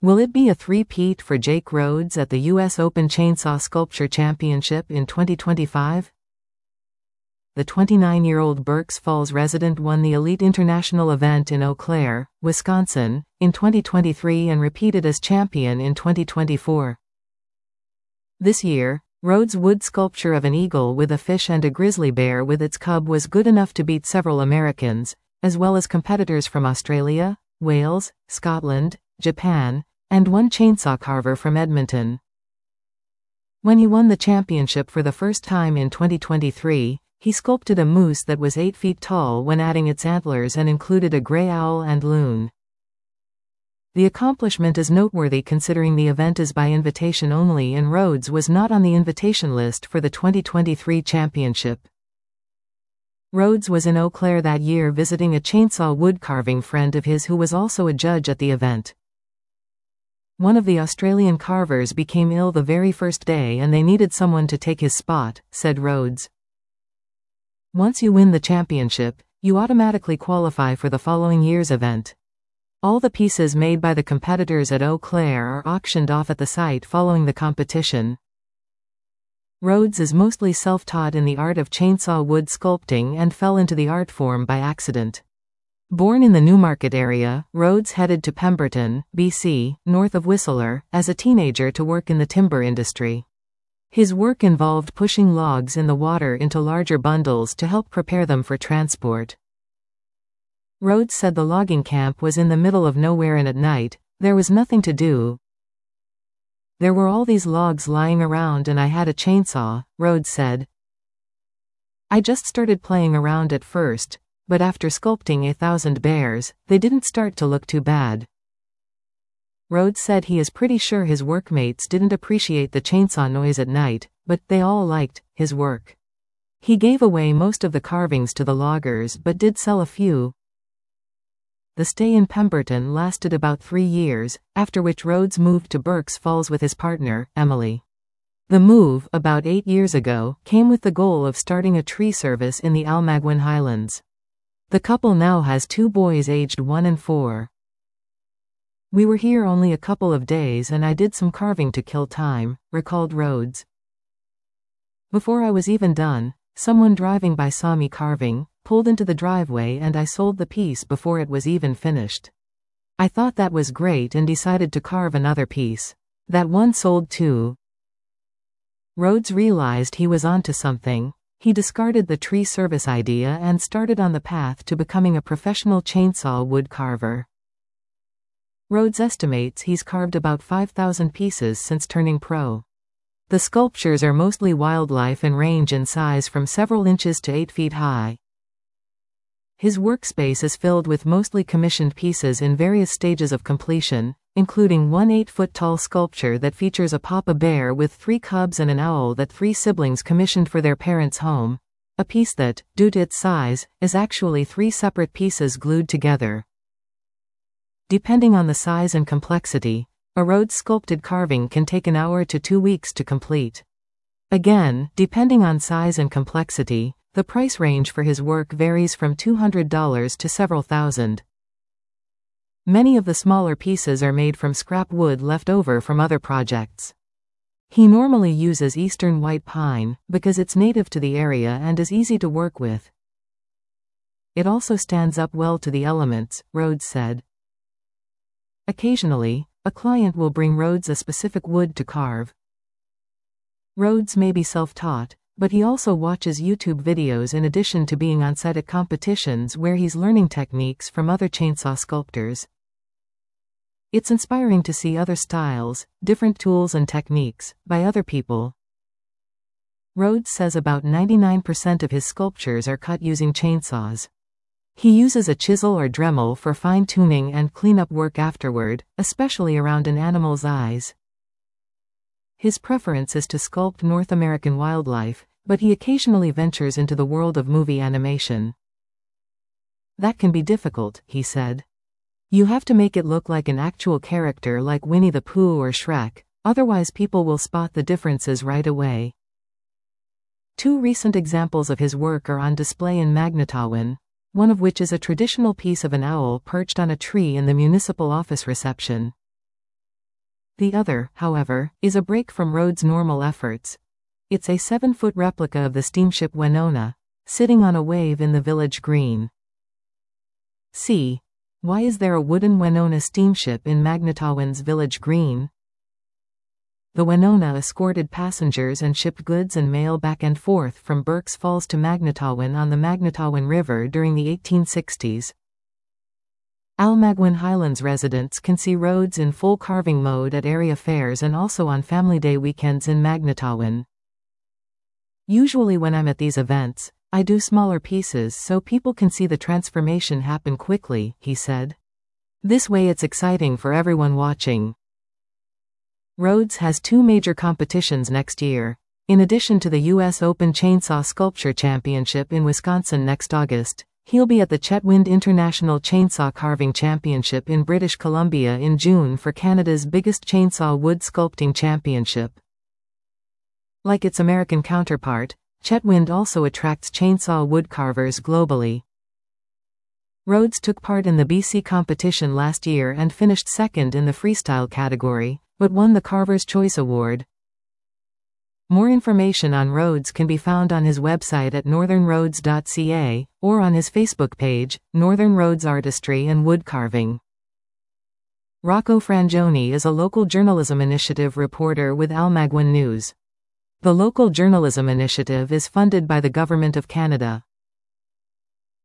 Will it be a three-peat for Jake Rhodes at the U.S. Open Chainsaw Sculpture Championship in 2025? The 29-year-old Berks Falls resident won the Elite International event in Eau Claire, Wisconsin, in 2023 and repeated as champion in 2024. This year, Rhodes' wood sculpture of an eagle with a fish and a grizzly bear with its cub was good enough to beat several Americans, as well as competitors from Australia, Wales, Scotland, Japan, and one chainsaw carver from Edmonton. When he won the championship for the first time in 2023, he sculpted a moose that was 8 feet tall when adding its antlers and included a gray owl and loon. The accomplishment is noteworthy considering the event is by invitation only and Rhodes was not on the invitation list for the 2023 championship. Rhodes was in Eau Claire that year visiting a chainsaw wood carving friend of his who was also a judge at the event. One of the Australian carvers became ill the very first day and they needed someone to take his spot, said Rhodes. Once you win the championship, you automatically qualify for the following year's event. All the pieces made by the competitors at Eau Claire are auctioned off at the site following the competition. Rhodes is mostly self-taught in the art of chainsaw wood sculpting and fell into the art form by accident. Born in the Newmarket area, Rhodes headed to Pemberton, BC, north of Whistler, as a teenager to work in the timber industry. His work involved pushing logs in the water into larger bundles to help prepare them for transport. Rhodes said the logging camp was in the middle of nowhere and at night, there was nothing to do. There were all these logs lying around and I had a chainsaw, Rhodes said. I just started playing around at first, but after sculpting 1,000 bears, they didn't start to look too bad. Rhodes said he is pretty sure his workmates didn't appreciate the chainsaw noise at night, but they all liked his work. He gave away most of the carvings to the loggers but did sell a few. The stay in Pemberton lasted about 3 years, after which Rhodes moved to Berks Falls with his partner, Emily. The move, about 8 years ago, came with the goal of starting a tree service in the Almaguin Highlands. The couple now has 2 boys aged 1 and 4. We were here only a couple of days and I did some carving to kill time, recalled Rhodes. Before I was even done, someone driving by saw me carving, pulled into the driveway and I sold the piece before it was even finished. I thought that was great and decided to carve another piece. That one sold too. Rhodes realized he was onto something. He discarded the tree service idea and started on the path to becoming a professional chainsaw wood carver. Rhodes estimates he's carved about 5,000 pieces since turning pro. The sculptures are mostly wildlife and range in size from several inches to 8 feet high. His workspace is filled with mostly commissioned pieces in various stages of completion, including one 8-foot-tall sculpture that features a papa bear with 3 cubs and an owl that 3 siblings commissioned for their parents' home, a piece that, due to its size, is actually 3 separate pieces glued together. Depending on the size and complexity, a Rhodes sculpted carving can take an hour to 2 weeks to complete. Again, depending on size and complexity, the price range for his work varies from $200 to several thousand. Many of the smaller pieces are made from scrap wood left over from other projects. He normally uses eastern white pine, because it's native to the area and is easy to work with. It also stands up well to the elements, Rhodes said. Occasionally, a client will bring Rhodes a specific wood to carve. Rhodes may be self-taught, but he also watches YouTube videos in addition to being on site at competitions where he's learning techniques from other chainsaw sculptors. It's inspiring to see other styles, different tools and techniques, by other people. Rhodes says about 99% of his sculptures are cut using chainsaws. He uses a chisel or Dremel for fine-tuning and cleanup work afterward, especially around an animal's eyes. His preference is to sculpt North American wildlife, but he occasionally ventures into the world of movie animation. That can be difficult, he said. You have to make it look like an actual character like Winnie the Pooh or Shrek, otherwise people will spot the differences right away. 2 recent examples of his work are on display in Magnetawan, one of which is a traditional piece of an owl perched on a tree in the municipal office reception. The other, however, is a break from Rhodes' normal efforts. It's a 7-foot replica of the steamship Wenonah, sitting on a wave in the village green. C. Why is there a wooden Wenonah steamship in Magnetawan village green? The Wenonah escorted passengers and shipped goods and mail back and forth from Berks Falls to Magnetawan on the Magnetawan River during the 1860s. Almaguin Highlands residents can see Rhodes in full carving mode at area fairs and also on Family Day weekends in Magnetawan. Usually when I'm at these events, I do smaller pieces so people can see the transformation happen quickly, he said. This way it's exciting for everyone watching. Rhodes has 2 major competitions next year. In addition to the U.S. Open Chainsaw Sculpture Championship in Wisconsin next August, he'll be at the Chetwynd International Chainsaw Carving Championship in British Columbia in June for Canada's biggest chainsaw wood sculpting championship. Like its American counterpart, Chetwynd also attracts chainsaw woodcarvers globally. Rhodes took part in the BC competition last year and finished second in the freestyle category, but won the Carver's Choice Award. More information on Rhodes can be found on his website at northernrhodes.ca, or on his Facebook page, Northern Rhodes Artistry and Woodcarving. Rocco Frangioni is a local journalism initiative reporter with Almaguin News. The local journalism initiative is funded by the Government of Canada.